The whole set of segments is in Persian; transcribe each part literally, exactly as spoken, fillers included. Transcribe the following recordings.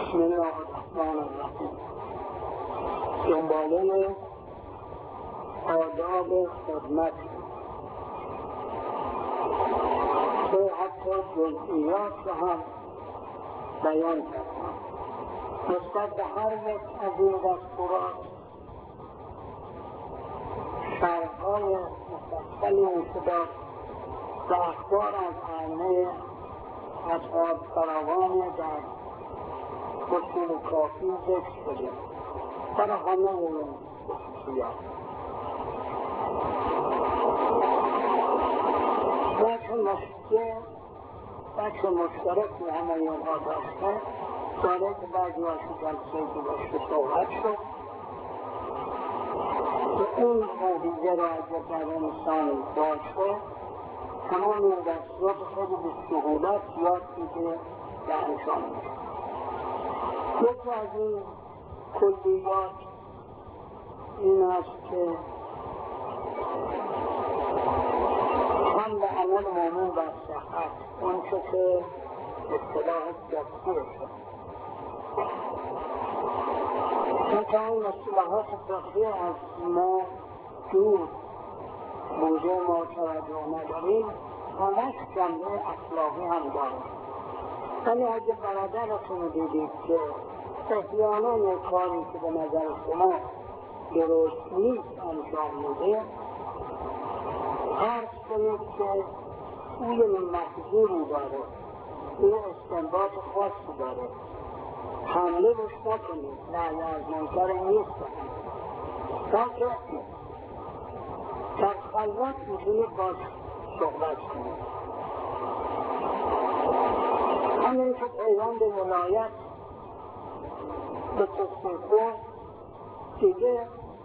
بسم الله الرحمن الرحیم. دنباله آداب خدمت که حتی جزئیات رو هم بیان کردم. نسبت به هر یک از این دستورات شرح‌های مفصلی انتباه و اخبار از ائمه اصحاب فراوان در اصول کافی ذکر شده برای همه این خصوصیات. بچه مشکل بچه مشترک به همه اینها داشته داره که بعضی هاشو جلسه گذاشته صحبت شد که این موضوعه را اگر در انسان باشه تمام این دستورات خیلی به سهولت یاد میگیره و انجام میده. یکی از این کلیات این است که هم به عمل مومن و صحت اون چه که اصطلاح دستور شد چون که این اصطلاحات فقهی از ما دور بوده ما توجه نداریم همش جنبه اخلاقی هم داریم. یعنی اگه برادرتون دیدید که احیانا یک کاری که به نظر شما درست نیست انجام میده عرض کنید که او یه محضوری داره، او استنباط خاصی داره، حمله بش نکنید، نهی از منکر نیست بلکه در خلوت میتونید باش صحبت کنید. همین که پیوند ولایت به تصدیق دیگه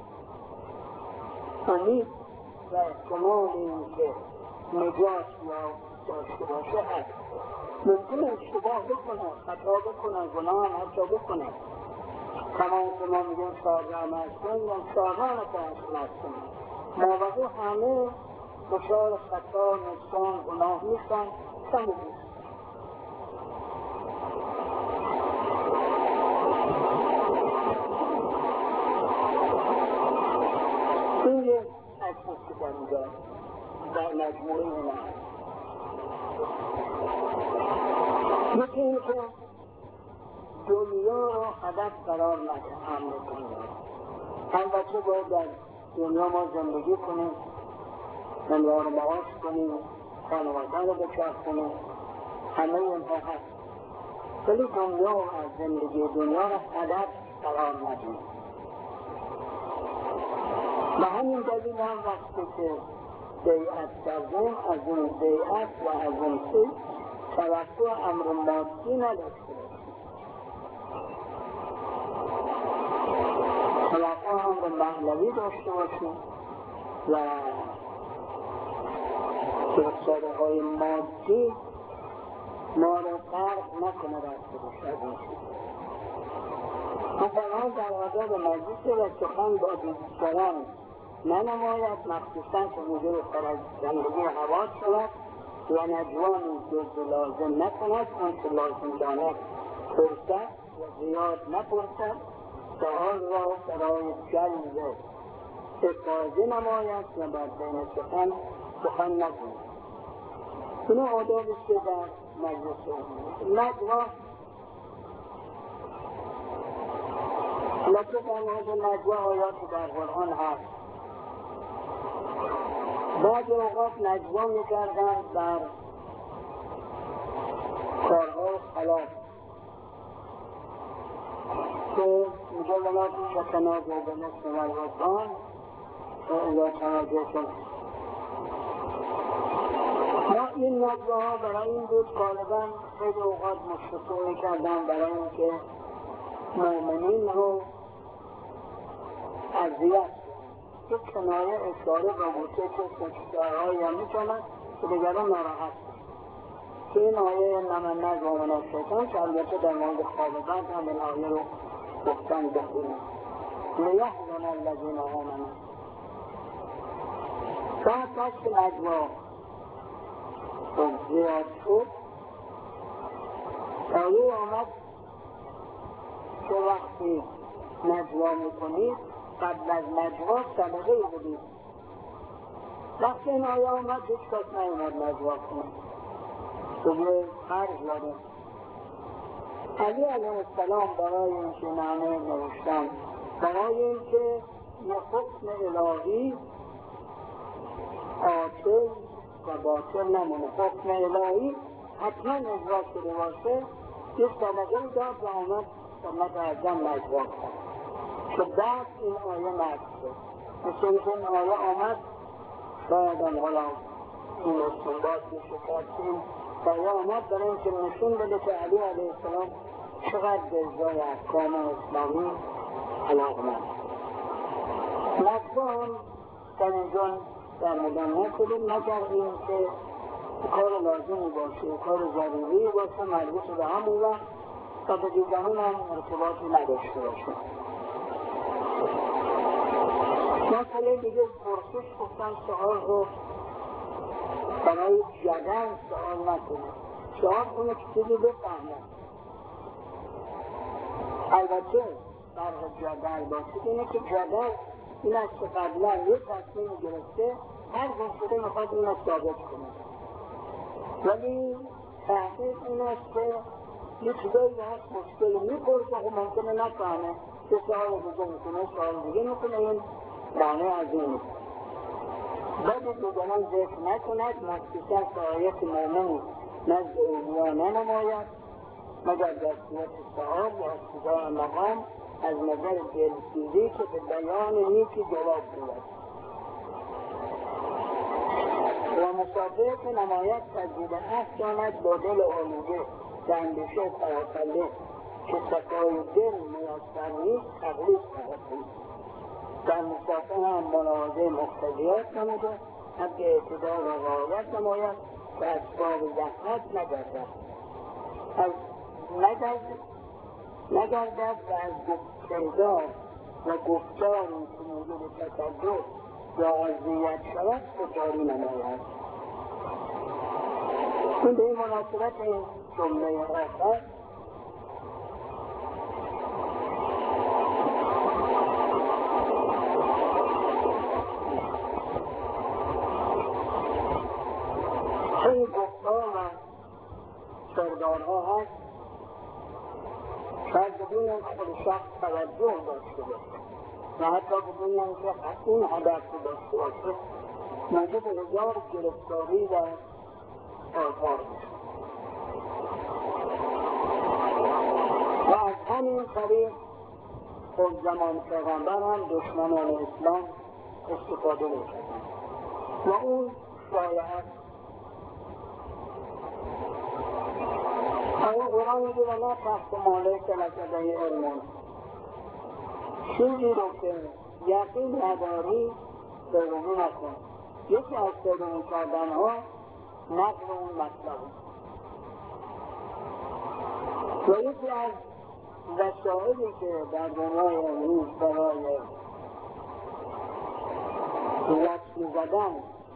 امید و احتمال این که نجات یا داشته باشه هست. ممکنه اشتباه بکنه، خطا بکنه، گناه هم حتی بکنه. تمام که ما میگیم سازم هستن یا سازم هستن موقع همه دچار خطا، نقصان، گناه نیستن تموم. این یک اصلی که در اینجا در مجموعه اینا هست. یکی این که دنیا را هدف قرار نده امر دنیا. البته باید در دنیا ما زندگی کنیم، دنیا رو معاش کنیم، خانواده رو بچرخ کنیم، همه اینها هست. ولی دنیا از زندگی دنیا را هدف قرار ندیم. و همین دلیل هم وقتی که بیعت کردیم از این بیعت و از این سوی توقع امر مادی نداشته باشیم. توقع امر معنوی داشته باشیم و رساله های مادی ما رو غرق نکنه رفته باشه از این سوی. مثلا در آداب مجلس و سخن با دیگران ننماید، مخصوصا که موجب خرج زندگی حواس شود و نجوانی جز لازم نکند، آنچه لازم داند پرسد و زیاد نپرسد، سؤال را برای جلب استفاده نماید و بر بین سخن سخن نگوید. این آدابی که در مجلس نجوا البته در مورد نجوا آیاتی در قرآن هست. بعضی اوقات نجوا میکردن در کارهای خلاف که میگه ولا تتناجوا بالإثم والعدوان وإذا تناجیتم. این نجواها برای این بود غالبا خیلی اوقات مشرکین میکردن برای اینکه مؤمنین رو اذیت یک کنایه اشاره با بوده که سکتارهایی هم میکنن که دیگران ناراحت که این آیه نمن نجوا من الشیطان که البته در مورد خوابدن هم این آیه رو گفتن بخونن لیحزن الذین آمنوا. بعد تا که نجوا زیاد شد آیه آمد که وقتی نجوا میکنید قبل از نجوا صدقه بدید. وقتی این آیه آمد هیچ کس نیامد نجوا کنید، دیگه قرض داره. علی علیه السلام برای اینکه نامه نوشتن، برای اینکه یه حکم الهی عاطل و باطل نمونه، حکم الهی حتما اجرا شده باشه، یه صدقه داد و آمد خدمت اعظم نجوا کرد که بعد این آیه نزد شد. مثل اینکه این آیه آمد بعدم حالا این استنباط میشه که این آیه آمد برای اینکه نشون بده که علی علیه السلام چقدر به اجرای احکام اسلامی علاقمند. نجوا هم در اینجا در مدام نکنیم نکردیم که کار لازمی باشه، کار ضروری باشه، مربوط به همون وقت و به دیگران هم ارتباطی نداشته باشه. مسئله دیگه پرسش گفتن سؤال رو برای جدن سؤال نکنه، سؤال کنه که چیزی بفهمه. البته فرق جدل باشه اینه که جدل این است که قبلا یک تصمیم گرفته هر گونه شده میخواد این رو ثابت کنه، ولی تحقیق این است که یه چیزایی هست مشکل میپرسه که ممکنه نفهمه، یه سوال دیگه میکنه، سوال دیگه میکنه، این معنی از این میکنه. بعد دیگران ذکر نکند مخصوصا سعایت مومنی نزد اولیا ننماید مگر در صورت سؤال یا اقتضاء مقام از نظر دلسوزی که به بیان نیکی جواب بود و مسافه که نماید تجدید عهد آمد با دل آلوده و اندیشه فراخنده که صفای دل میسر نیست تقلیص کنید. در مسافه هم ملاحظه مقتضیات نموده حد اعتدال و رعایت نماید و اسباب زحمت نگردد از نگردد نگردد و از کردار و گفتاری که موجود تکدر یا اذیت شود بکاری نماید. این به این مناسبت این جمله آخر این گفتار و کردارها هست شاید بدون خود شخص توجه داشته باشه و حتی بدون اینکه این هدف داشته باشه موجب هزار گرفتاری و آزار میشه و از همین طریق خود زمان پیغمبر هم دشمنان اسلام استفاده میکنند و اون شایعت این قرآن میگه و نه تحت مالک لکده علمان، چیزی رو که یقین نداری پیروی نکن. یکی از پیروی کردن ها نقل اون مطلب و یکی از وسائلی که در دنیای امروز برای رسمی زدن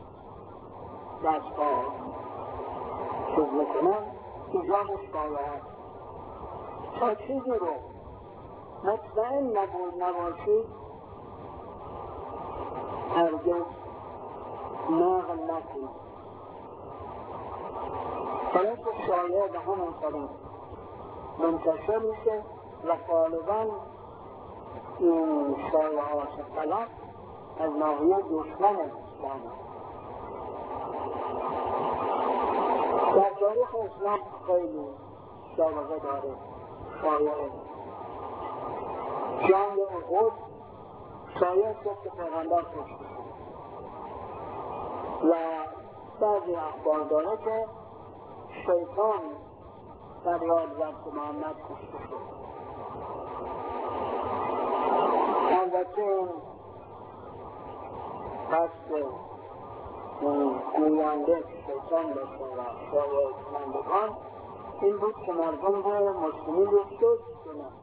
دستگاه چیز میکنن ایجاب شایعت تا چیزی رو مطمئن نبود نباشید هرگز نقل نکنید. برای که شایعه به همون طریق منتشر میشه و غالبا این شایعات غلط از ناحیه دشمن اسلام در تاریخ اسلام خیلی سابقه داره. شایعه جنگ احد شایعه شد که پیغمبر کشته شد و بعضی اخبار داره که شیطان فریاد زد که محمد کشته شد. البته این قصد گوینده شیطان داشته و شایعه کنندگان این بود که مردم رو مسلمین رو سست کنند،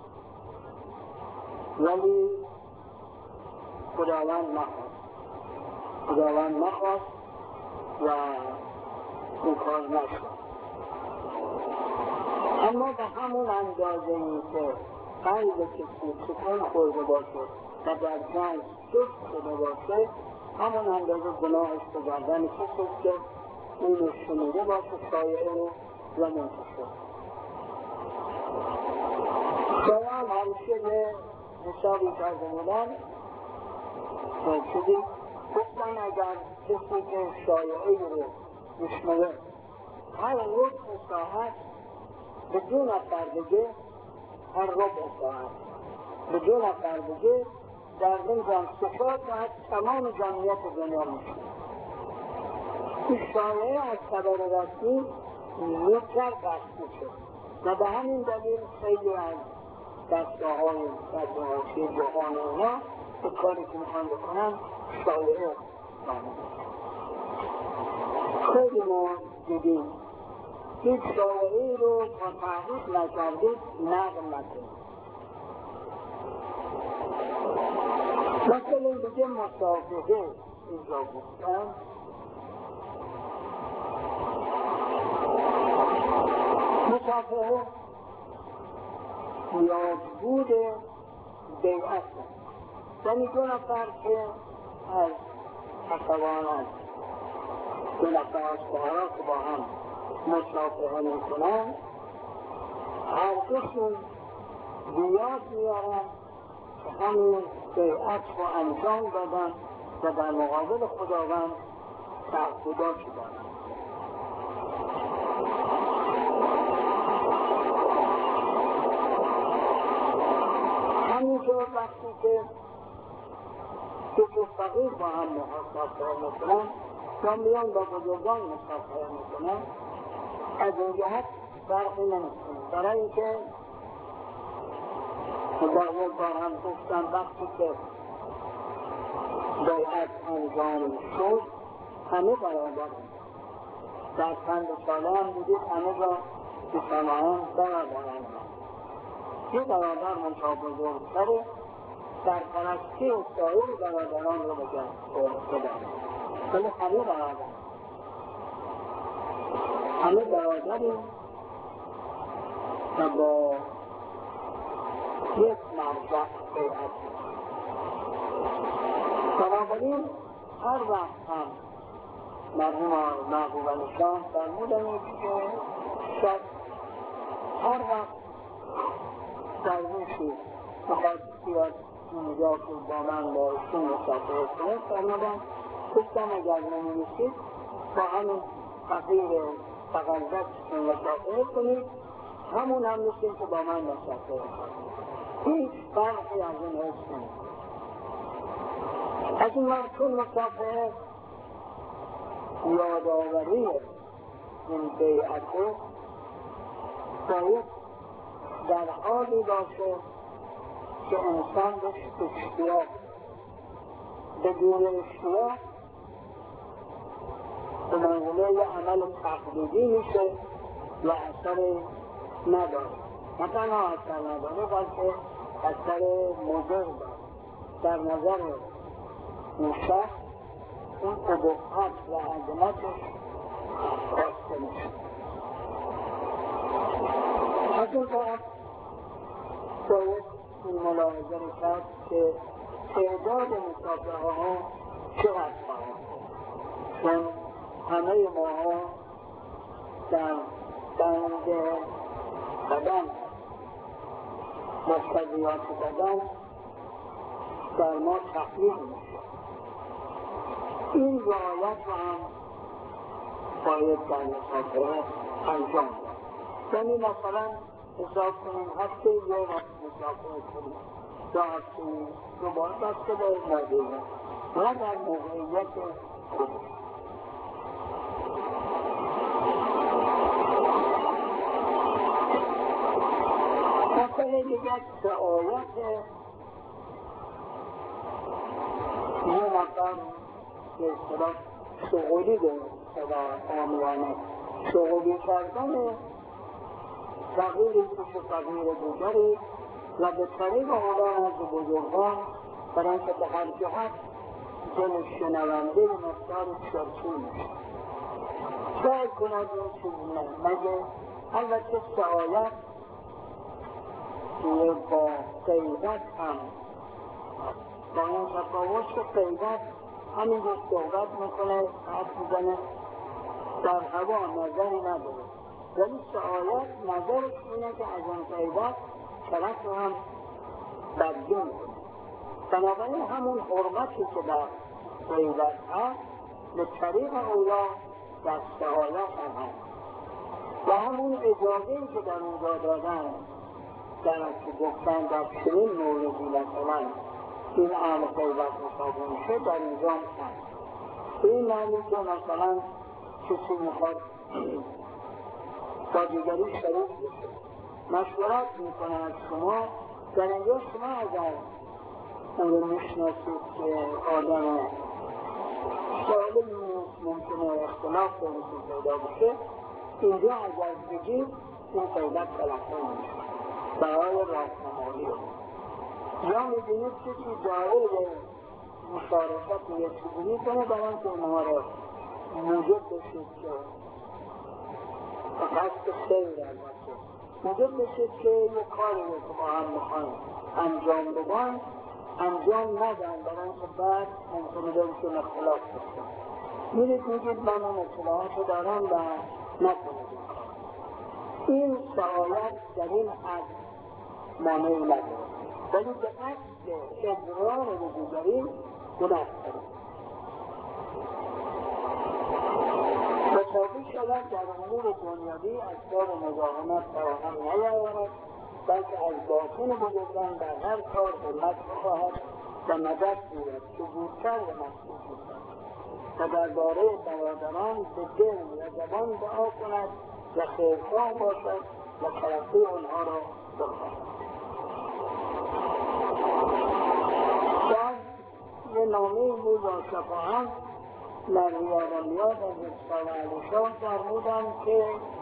ولی خداوند نخواست خداوند نخواست و این کار نشد. اما به همون اندازه این که قلب کسی سکون خورده باشه و در جنگ سست شده باشه، همون اندازه گناهش به گردن کسی که اینو شنیده باشه سایه رو و منتشر. شایان همیشه به حسابی کرده بودن چیزی گفتن اگر کسی که شایعی رو بشنوه هر روز ساعت به دو نفر بگه، هر ربع ساعت به دو نفر بگه، در این جمع سفات و تمام جمعیت دنیا میشه. این شایعه از خبر رسمی مطلق قصد شد و به همین دلیل خیلی از دستگاه های دستگاهی جهان اونا به کاری که میخوان بکنن شایعه نامیده. خیلی ما دیدیم هیچ شایعی رو تا تحقیق نکردید نقل نکنید. مثلا دیگه مصافحه اینجا گفتن، مصافحه یادبود بیعت یعنی دو نفر که از اخوانان دو نفر از خواهران که با هم مصافحه میکنن، هر دوشون بیاد میارن که همین بیعت رو انجام دادن و در مقابل خداوند تعهدات شدن. همینطور وقتی که دو فقیر با هم مصافحه میکنن یا میان با بزرگان مصافحه میکنن، از این جهت فرقی نمیکنه، برای اینکه خداوند با هم گفتن وقتی که بیعت انجام شد همه برابر در پنج ساله هم دیدید همه را به سماعان برابرند. یه برادر منطقه بزرگتره در پرستی و سایر برادران رو بگن خداوند، ولی همه برادر همه برادریم و با یک مرجع بیعت. بنابراین هر وقت هم مرحوم محبوب علی شاه فرمودند که شاید هر وقت درویشی بخواد بیاد اینجا که با من با ایشون مصافحه کنه، فرمودند گفتم اگر نمی‌رسید با همین فقیر فقرزت که مصافحه کنید، همون هم میشین که با من مصافحه کنید، هیچ فرقی از این حس نمید. از این وقت چون مصافحه یادآوری این بیعته باید در حالی باشه که انسان بهش اشتیاق، بدون اشتیاق به منزله یه عمل تقلیدی میشه و اثر نداره. نه تنها اثر نداره بلکه اثر مضر داره. در نظر اون شخص اون ابهت و عظمتش کاسته میشه. از این طرف باید این ملاحظه رو کرد که تعداد مصافحه ها چقدر خواهد چون همه ماها در بند بدن مقتضیات بدن در ما تحلیل میشه. این رعایت رو هم باید در مصافحه انجام داد. یعنی مثلا حساب کنیم هفته یه وقت مصافحه کنیم یا هفته دو بار بسته باید موقعیت و در موقعیت خودش. مسئله دیگر رعایت یه نفر به اصطلاح شغلی به اصطلاح عامیانه شغلی کردن فقیری پیش فقیر دیگری و به طریق اولان از بزرگان برای اینکه به هر جهت دل شنونده مقدار چرچون میشه سعی کند این چیز نه مگه البته سعایت توی با غیبت هم با این تفاوت که غیبت همین رو صحبت میکنه، حرف میزنه، در هوا نظری نداره، ولی سعادت نظرش اینه که از اون غیبت طرف رو هم بدبین کنه. بنابراین همون حرمتی که در غیبت هست به طریق اولا در سعادت هم هست و همون اجازه‌ای که در اونجا دادن در که گفتن در چنین موردی مثلا این اهل غیبت مصابه میشه در اینجا هست. به این معنی که مثلا کسی میخواد با دیگری شریک بشه، مشورت میکنه از شما، در اینجا شما اگر اون رو میشناسید که آدم سالمی ممکنه اختلاف بینشون پیدا بشه، اینجا اگر بگید این غیبت تلقی میشه برای راهنمایی رو. یا میبینید که چی داره مشارکت یه چیزی میکنه برای اینکه اونها رو موجب بشید که قصد خیر البته موجب بشید که یه کاری رو که با هم میخوایم انجام بدن انجام ندن، برای اینکه بعد ممکنه بهشون اختلاف بشه. میرید میگید من اون اطلاعات رو دارم و نکنید این سعادت در این عقل مانعی نداره، ولی به عقل اضرار به دیگری گناه داره. مطابق شود در امور دنیوی اسباب مزاحمت فراهم نیاورد، بلکه از باطن بزرگان در هر کار حرمت بخواهد و مدد گیرد که زودتر و مخصوص می‌کند و درباره برادران به دل و زبان دعا کند و خیرخواه باشد و ترقی آنها را بخواهد. بعد یه نامه‌ای بود و شفاعت در ریاضیات از اصحاب علیشان فرمودند که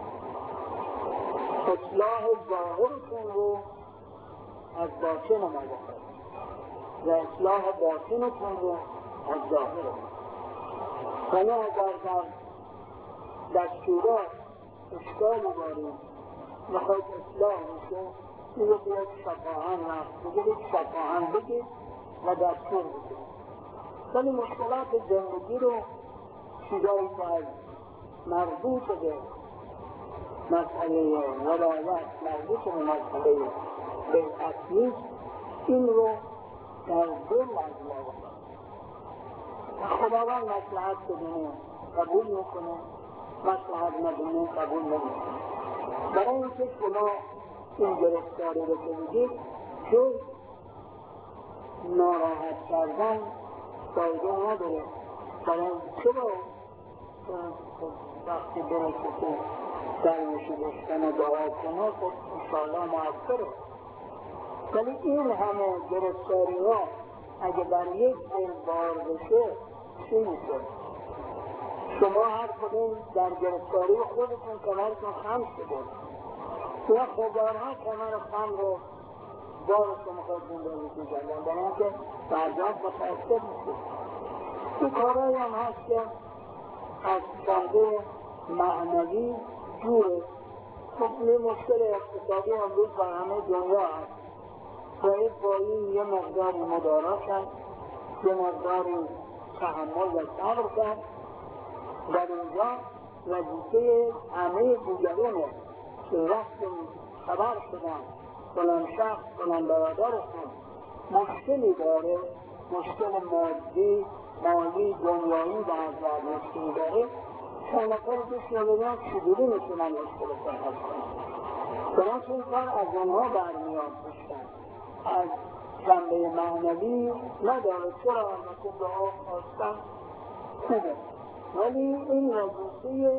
اصلاح ظاهرتون رو از باطن ما بخواهد و اصلاح باطنتون رو از ظاهر ما. یعنی اگر در دستورات اشکالی داریم میخواید اصلاح بشه، میگه بیاید شفاهن رفت، میگه شفاهن بگید و دستور بگید. ولی مشکلات زندگی رو چیزایی که از مربوط به مسئله ولایت مربوط به مسئله بیعت نیست، این رو در دل از ما بکنه. خداوند مصلحت بدونه قبول میکنه، مصلحت ندونه قبول نمیکنه. برای اینکه شما این گرفتاری رو که بگید جز ناراحت کردن فایده نداره. برای چرا وقتی بره کسی درویشی بشتن و دعا کنه خب انشاءالله موثره، ولی این همه گرفتاری ها اگه بر یک دل بار بشه چی میشه؟ شما هر کدوم در گرفتاری خودتون کمرتون خم شده و هزارها کمر خم رو بارتون خودتون بازیتون کردن، برای اینکه برجات متأثر میشه. این کارهایی هم هست که از جنبه معنوی جوره. خب یه مشکل اقتصادی امروز بر همه دنیا هست، باید با این یه مقداری مدارا کرد، یه مقداری تحمل و صبر کرد. در اینجا وظیفه همه دیگرونه که وقتی خبر شدن فلان شخص فلان برادرشون مشکلی داره، مشکل مادی مالی دنیایی در از مشکلی داره، چند نفر کسی رو بگن چجوری میتونن مشکل رو حل کنن. چنانچه این کار از اونها برمیاد بشتن، از جنبه معنوی نداره. چرا مثل دعا خواستن خوبه، ولی این وظیفه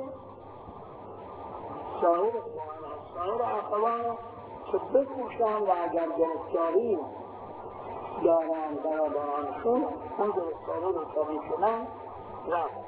شاهد شاهد اخوان که بکوشن و اگر گرفتاری دارن برادرانشون اون گرفتاری رو طبیع شدن رفت.